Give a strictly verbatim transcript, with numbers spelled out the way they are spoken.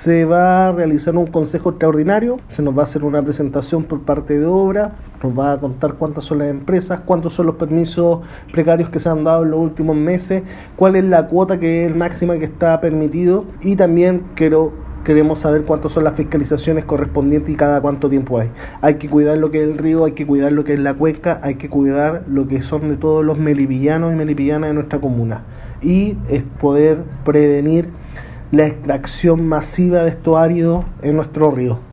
se va a realizar un consejo extraordinario, se nos va a hacer una presentación por parte de obra, nos va a contar cuántas son las empresas, cuántos son los permisos precarios que se han dado en los últimos meses, cuál es la cuota que es máxima que está permitido, y también quiero Queremos saber cuántas son las fiscalizaciones correspondientes y cada cuánto tiempo hay. Hay que cuidar lo que es el río, hay que cuidar lo que es la cuenca, hay que cuidar lo que son de todos los melipillanos y melipillanas de nuestra comuna. Y es poder prevenir la extracción masiva de estos áridos en nuestro río.